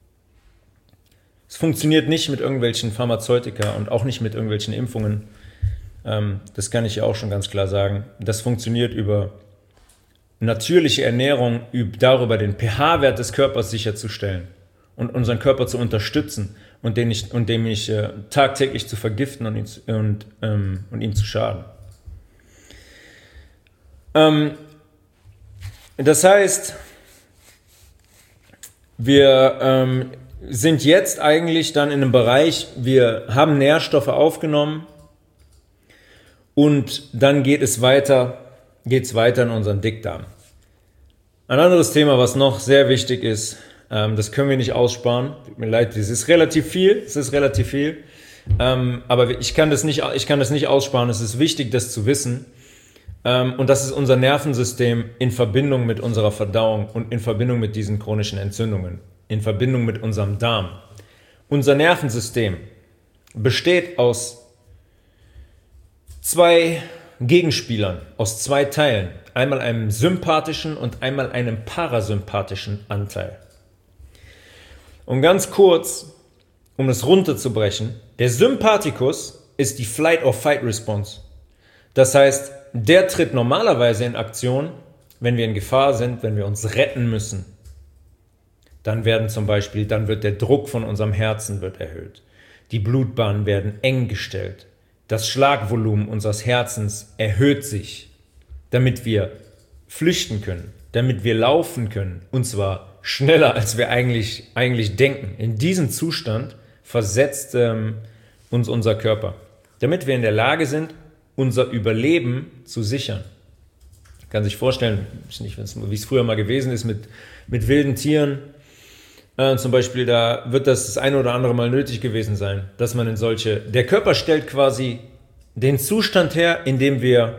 Es funktioniert nicht mit irgendwelchen Pharmazeutika und auch nicht mit irgendwelchen Impfungen. Das kann ich ja auch schon ganz klar sagen. Das funktioniert über natürliche Ernährung, darüber den pH-Wert des Körpers sicherzustellen und unseren Körper zu unterstützen und dem nicht tagtäglich zu vergiften und ihm zu schaden. Das heißt, wir sind jetzt eigentlich dann in einem Bereich, wir haben Nährstoffe aufgenommen und dann geht es weiter in unseren Dickdarm. Ein anderes Thema, was noch sehr wichtig ist, das können wir nicht aussparen. Tut mir leid, es ist relativ viel, aber ich kann das nicht aussparen. Es ist wichtig, das zu wissen. Und das ist unser Nervensystem in Verbindung mit unserer Verdauung und in Verbindung mit diesen chronischen Entzündungen. in Verbindung mit unserem Darm. Unser Nervensystem besteht aus zwei Gegenspielern, aus zwei Teilen. Einmal einem sympathischen und einmal einem parasympathischen Anteil. Und ganz kurz, um es runterzubrechen, der Sympathikus ist die Flight-or-Fight-Response. Das heißt, der tritt normalerweise in Aktion, wenn wir in Gefahr sind, wenn wir uns retten müssen. Dann wird der Druck von unserem Herzen erhöht. Die Blutbahnen werden eng gestellt. Das Schlagvolumen unseres Herzens erhöht sich, damit wir flüchten können, damit wir laufen können, und zwar schneller, als wir eigentlich denken. In diesen Zustand versetzt uns unser Körper, damit wir in der Lage sind, unser Überleben zu sichern. Man kann sich vorstellen, wie es früher mal gewesen ist mit wilden Tieren, zum Beispiel, da wird das eine oder andere Mal nötig gewesen sein, dass man der Körper stellt quasi den Zustand her, in dem wir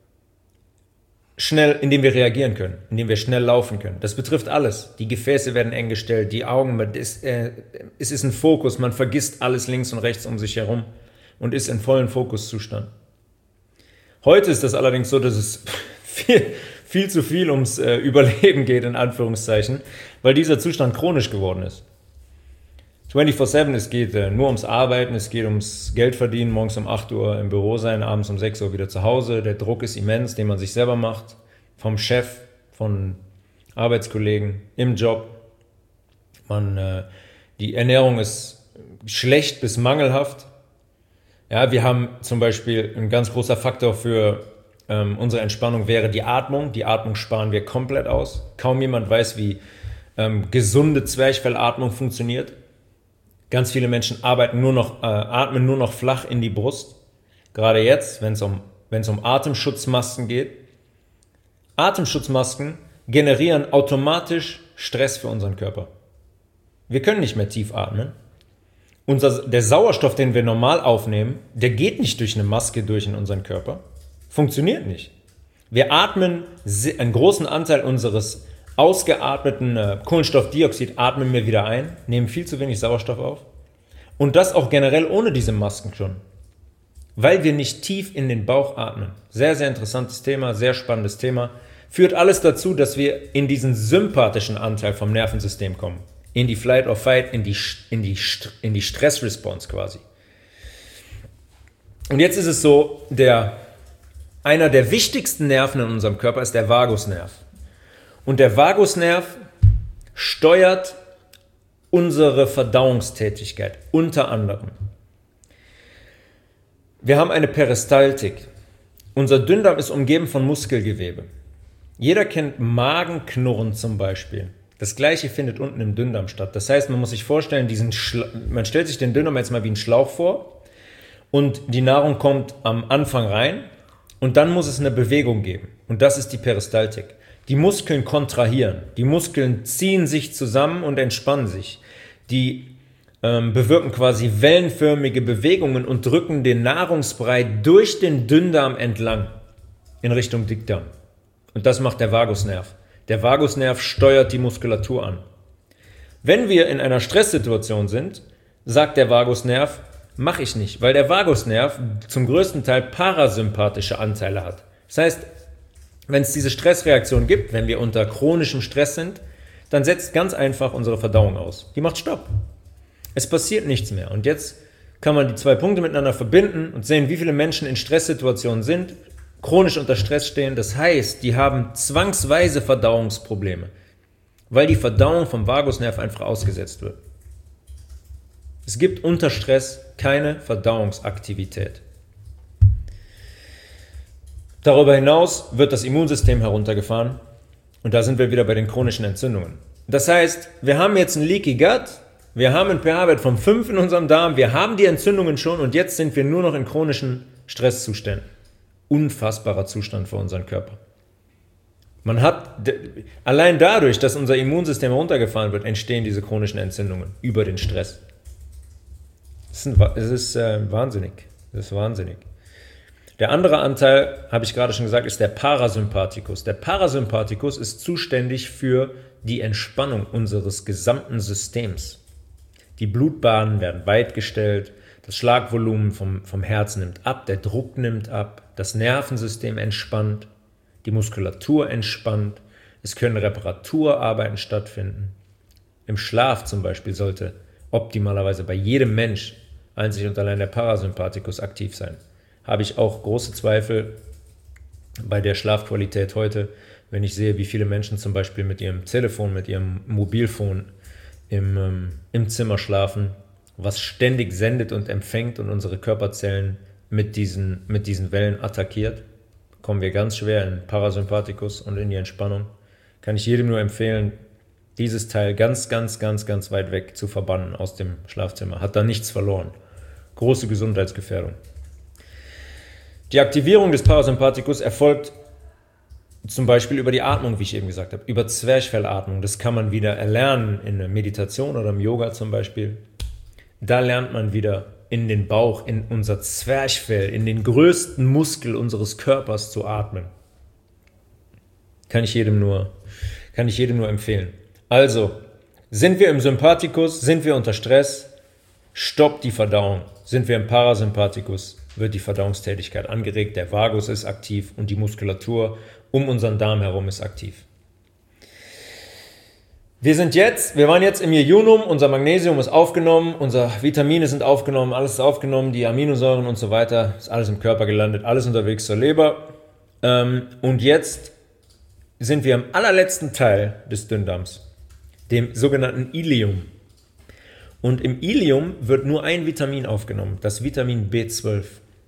reagieren können, in dem wir schnell laufen können. Das betrifft alles. Die Gefäße werden eng gestellt, die Augen, es ist ein Fokus, man vergisst alles links und rechts um sich herum und ist in vollen Fokuszustand. Heute ist das allerdings so, dass es viel zu viel ums Überleben geht, in Anführungszeichen, weil dieser Zustand chronisch geworden ist. 24/7, es geht nur ums Arbeiten, es geht ums Geld verdienen, morgens um 8 Uhr im Büro sein, abends um 6 Uhr wieder zu Hause. Der Druck ist immens, den man sich selber macht, vom Chef, von Arbeitskollegen, im Job. Die Ernährung ist schlecht bis mangelhaft. Ja, wir haben zum Beispiel, ein ganz großer Faktor für unsere Entspannung wäre die Atmung. Die Atmung sparen wir komplett aus. Kaum jemand weiß, wie gesunde Zwerchfellatmung funktioniert. Ganz viele Menschen atmen nur noch flach in die Brust. Gerade jetzt, wenn es um Atemschutzmasken geht. Atemschutzmasken generieren automatisch Stress für unseren Körper. Wir können nicht mehr tief atmen. Der Sauerstoff, den wir normal aufnehmen, der geht nicht durch eine Maske durch in unseren Körper. Funktioniert nicht. Wir atmen einen großen Anteil unseres ausgeatmeten Kohlenstoffdioxid atmen wir wieder ein, nehmen viel zu wenig Sauerstoff auf. Und das auch generell ohne diese Masken schon. Weil wir nicht tief in den Bauch atmen. Sehr, sehr interessantes Thema, sehr spannendes Thema. Führt alles dazu, dass wir in diesen sympathischen Anteil vom Nervensystem kommen. In die Flight or Fight, in die Stress-Response quasi. Und jetzt ist es so, einer der wichtigsten Nerven in unserem Körper ist der Vagusnerv. Und der Vagusnerv steuert unsere Verdauungstätigkeit, unter anderem. Wir haben eine Peristaltik. Unser Dünndarm ist umgeben von Muskelgewebe. Jeder kennt Magenknurren zum Beispiel. Das Gleiche findet unten im Dünndarm statt. Das heißt, man muss sich vorstellen, man stellt sich den Dünndarm jetzt mal wie einen Schlauch vor und die Nahrung kommt am Anfang rein und dann muss es eine Bewegung geben. Und das ist die Peristaltik. Die Muskeln kontrahieren, die Muskeln ziehen sich zusammen und entspannen sich. Die bewirken quasi wellenförmige Bewegungen und drücken den Nahrungsbrei durch den Dünndarm entlang in Richtung Dickdarm. Und das macht der Vagusnerv. Der Vagusnerv steuert die Muskulatur an. Wenn wir in einer Stresssituation sind, sagt der Vagusnerv, mache ich nicht, weil der Vagusnerv zum größten Teil parasympathische Anteile hat. Das heißt, wenn es diese Stressreaktion gibt, wenn wir unter chronischem Stress sind, dann setzt ganz einfach unsere Verdauung aus. Die macht Stopp. Es passiert nichts mehr. Und jetzt kann man die zwei Punkte miteinander verbinden und sehen, wie viele Menschen in Stresssituationen sind, chronisch unter Stress stehen. Das heißt, die haben zwangsweise Verdauungsprobleme, weil die Verdauung vom Vagusnerv einfach ausgesetzt wird. Es gibt unter Stress keine Verdauungsaktivität. Darüber hinaus wird das Immunsystem heruntergefahren und da sind wir wieder bei den chronischen Entzündungen. Das heißt, wir haben jetzt einen Leaky Gut, wir haben einen pH-Wert von 5 in unserem Darm, wir haben die Entzündungen schon und jetzt sind wir nur noch in chronischen Stresszuständen. Unfassbarer Zustand für unseren Körper. Allein dadurch, dass unser Immunsystem heruntergefahren wird, entstehen diese chronischen Entzündungen über den Stress. Es ist wahnsinnig. Das ist wahnsinnig. Der andere Anteil, habe ich gerade schon gesagt, ist der Parasympathikus. Der Parasympathikus ist zuständig für die Entspannung unseres gesamten Systems. Die Blutbahnen werden weitgestellt, das Schlagvolumen vom Herz nimmt ab, der Druck nimmt ab, das Nervensystem entspannt, die Muskulatur entspannt, es können Reparaturarbeiten stattfinden. Im Schlaf zum Beispiel sollte optimalerweise bei jedem Mensch einzig und allein der Parasympathikus aktiv sein. Habe ich auch große Zweifel bei der Schlafqualität heute, wenn ich sehe, wie viele Menschen zum Beispiel mit ihrem Telefon, mit ihrem Mobilfon im Zimmer schlafen, was ständig sendet und empfängt und unsere Körperzellen mit diesen Wellen attackiert, kommen wir ganz schwer in Parasympathikus und in die Entspannung. Kann ich jedem nur empfehlen, dieses Teil ganz, ganz, ganz, ganz weit weg zu verbannen aus dem Schlafzimmer. Hat da nichts verloren. Große Gesundheitsgefährdung. Die Aktivierung des Parasympathikus erfolgt zum Beispiel über die Atmung, wie ich eben gesagt habe, über Zwerchfellatmung. Das kann man wieder erlernen in der Meditation oder im Yoga zum Beispiel. Da lernt man wieder in den Bauch, in unser Zwerchfell, in den größten Muskel unseres Körpers zu atmen. Kann ich jedem nur empfehlen. Also, sind wir im Sympathikus, sind wir unter Stress, stoppt die Verdauung. Sind wir im Parasympathikus, wird die Verdauungstätigkeit angeregt, der Vagus ist aktiv und die Muskulatur um unseren Darm herum ist aktiv. Wir waren jetzt im Jejunum, unser Magnesium ist aufgenommen, unsere Vitamine sind aufgenommen, alles ist aufgenommen, die Aminosäuren und so weiter, ist alles im Körper gelandet, alles unterwegs zur Leber. Und jetzt sind wir im allerletzten Teil des Dünndarms, dem sogenannten Ileum. Und im Ileum wird nur ein Vitamin aufgenommen, das Vitamin B12.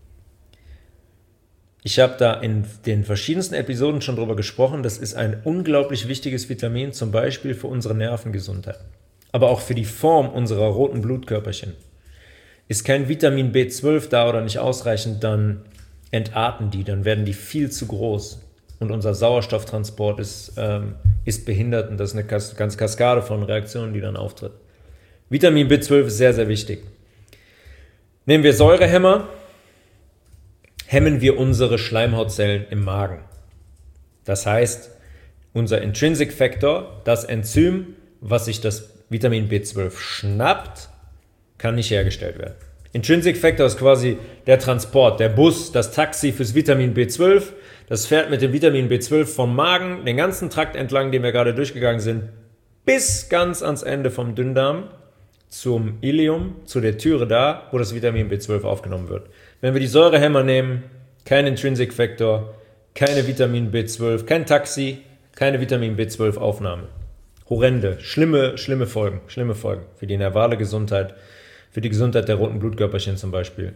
Ich habe da in den verschiedensten Episoden schon drüber gesprochen, das ist ein unglaublich wichtiges Vitamin, zum Beispiel für unsere Nervengesundheit, aber auch für die Form unserer roten Blutkörperchen. Ist kein Vitamin B12 da oder nicht ausreichend, dann entarten die, dann werden die viel zu groß und unser Sauerstofftransport ist behindert und das ist eine ganze Kaskade von Reaktionen, die dann auftritt. Vitamin B12 ist sehr, sehr wichtig. Nehmen wir Säurehämmer, hemmen wir unsere Schleimhautzellen im Magen. Das heißt, unser Intrinsic Factor, das Enzym, was sich das Vitamin B12 schnappt, kann nicht hergestellt werden. Intrinsic Factor ist quasi der Transport, der Bus, das Taxi fürs Vitamin B12. Das fährt mit dem Vitamin B12 vom Magen, den ganzen Trakt entlang, den wir gerade durchgegangen sind, bis ganz ans Ende vom Dünndarm, zum Ileum, zu der Türe da, wo das Vitamin B12 aufgenommen wird. Wenn wir die Säurehämmer nehmen, kein Intrinsic Factor, keine Vitamin B12, kein Taxi, keine Vitamin B12 Aufnahme. Horrende, schlimme Folgen für die nervale Gesundheit, für die Gesundheit der roten Blutkörperchen zum Beispiel.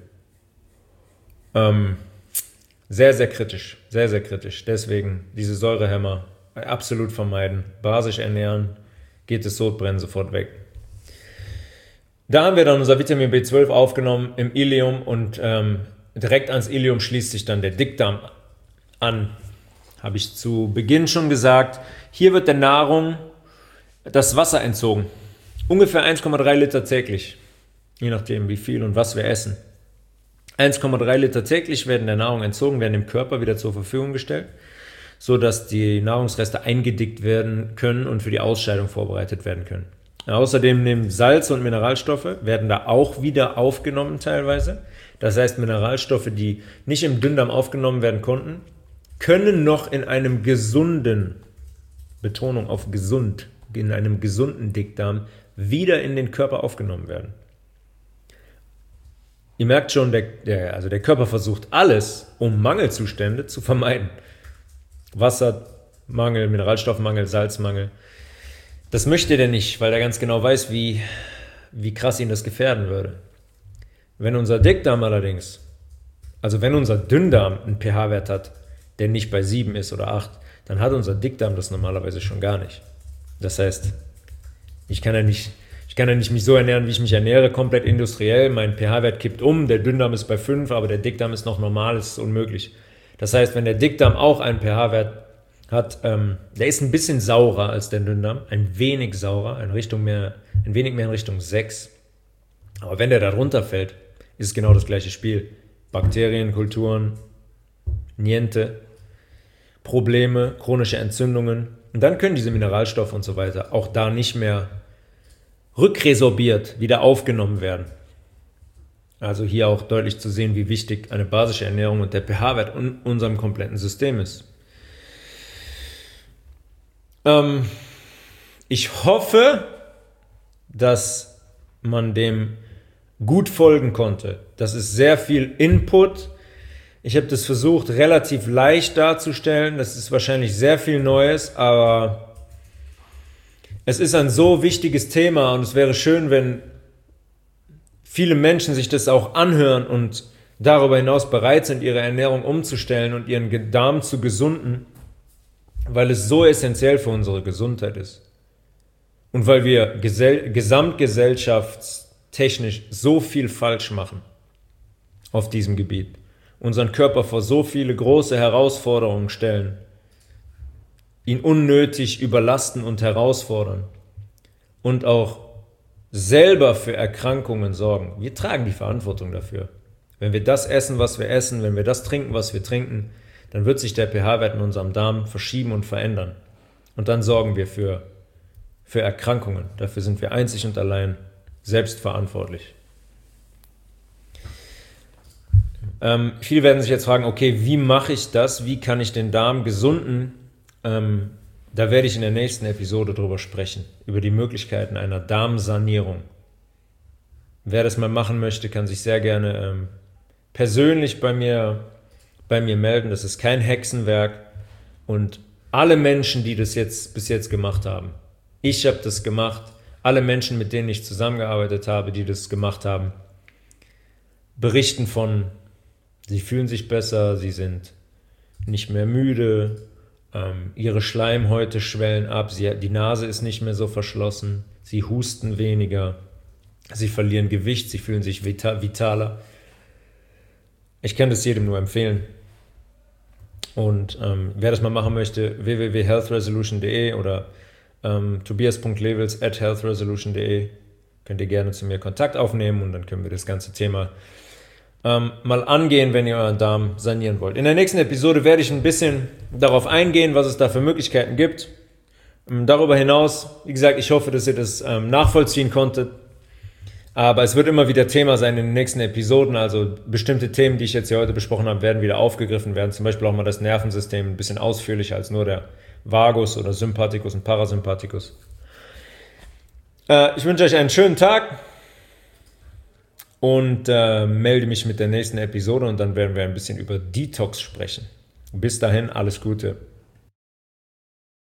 Sehr, sehr kritisch, sehr, sehr kritisch. Deswegen diese Säurehämmer absolut vermeiden, basisch ernähren, geht das Sodbrennen sofort weg. Da haben wir dann unser Vitamin B12 aufgenommen im Ileum und direkt ans Ileum schließt sich dann der Dickdarm an. Habe ich zu Beginn schon gesagt. Hier wird der Nahrung das Wasser entzogen. Ungefähr 1,3 Liter täglich, je nachdem wie viel und was wir essen. 1,3 Liter täglich werden der Nahrung entzogen, werden dem Körper wieder zur Verfügung gestellt, sodass die Nahrungsreste eingedickt werden können und für die Ausscheidung vorbereitet werden können. Außerdem nehmen Salze und Mineralstoffe, werden da auch wieder aufgenommen teilweise. Das heißt, Mineralstoffe, die nicht im Dünndarm aufgenommen werden konnten, können noch in einem gesunden, Betonung auf gesund, in einem gesunden Dickdarm wieder in den Körper aufgenommen werden. Ihr merkt schon, der Körper versucht alles, um Mangelzustände zu vermeiden. Wassermangel, Mineralstoffmangel, Salzmangel. Das möchte der nicht, weil er ganz genau weiß, wie krass ihn das gefährden würde. Wenn unser Dickdarm allerdings, also wenn unser Dünndarm einen pH-Wert hat, der nicht bei 7 ist oder 8, dann hat unser Dickdarm das normalerweise schon gar nicht. Das heißt, ich kann ja nicht mich so ernähren, wie ich mich ernähre, komplett industriell. Mein pH-Wert kippt um, der Dünndarm ist bei 5, aber der Dickdarm ist noch normal, das ist unmöglich. Das heißt, wenn der Dickdarm auch einen pH-Wert hat, der ist ein bisschen saurer als der Dünndarm, ein wenig saurer, ein wenig mehr in Richtung 6. Aber wenn der da drunter fällt, ist es genau das gleiche Spiel. Bakterien, Kulturen, niente. Probleme, chronische Entzündungen. Und dann können diese Mineralstoffe und so weiter auch da nicht mehr rückresorbiert wieder aufgenommen werden. Also hier auch deutlich zu sehen, wie wichtig eine basische Ernährung und der pH-Wert in unserem kompletten System ist. Ich hoffe, dass man dem gut folgen konnte. Das ist sehr viel Input. Ich habe das versucht, relativ leicht darzustellen. Das ist wahrscheinlich sehr viel Neues, aber es ist ein so wichtiges Thema und es wäre schön, wenn viele Menschen sich das auch anhören und darüber hinaus bereit sind, ihre Ernährung umzustellen und ihren Darm zu gesunden, weil es so essentiell für unsere Gesundheit ist. Und weil wir gesamtgesellschaftstechnisch so viel falsch machen auf diesem Gebiet, unseren Körper vor so viele große Herausforderungen stellen, ihn unnötig überlasten und herausfordern und auch selber für Erkrankungen sorgen. Wir tragen die Verantwortung dafür. Wenn wir das essen, was wir essen, wenn wir das trinken, was wir trinken, dann wird sich der pH-Wert in unserem Darm verschieben und verändern. Und dann sorgen wir für Erkrankungen. Dafür sind wir einzig und allein selbst verantwortlich. Viele werden sich jetzt fragen, okay, wie mache ich das? Wie kann ich den Darm gesunden? Da werde ich in der nächsten Episode drüber sprechen, über die Möglichkeiten einer Darmsanierung. Wer das mal machen möchte, kann sich sehr gerne persönlich bei mir melden. Das ist kein Hexenwerk und alle Menschen, die das bis jetzt gemacht haben, ich habe das gemacht, alle Menschen, mit denen ich zusammengearbeitet habe, die das gemacht haben, berichten von, sie fühlen sich besser, sie sind nicht mehr müde, ihre Schleimhäute schwellen ab, die Nase ist nicht mehr so verschlossen, sie husten weniger, sie verlieren Gewicht, sie fühlen sich vitaler. Ich kann das jedem nur empfehlen. Und wer das mal machen möchte, www.healthresolution.de oder tobias.levels@healthresolution.de, könnt ihr gerne zu mir Kontakt aufnehmen und dann können wir das ganze Thema mal angehen, wenn ihr euren Darm sanieren wollt. In der nächsten Episode werde ich ein bisschen darauf eingehen, was es da für Möglichkeiten gibt. Darüber hinaus, wie gesagt, ich hoffe, dass ihr das nachvollziehen konntet. Aber es wird immer wieder Thema sein in den nächsten Episoden. Also bestimmte Themen, die ich jetzt hier heute besprochen habe, werden wieder aufgegriffen werden. Zum Beispiel auch mal das Nervensystem ein bisschen ausführlicher als nur der Vagus oder Sympathikus und Parasympathikus. Ich wünsche euch einen schönen Tag und melde mich mit der nächsten Episode und dann werden wir ein bisschen über Detox sprechen. Bis dahin, alles Gute.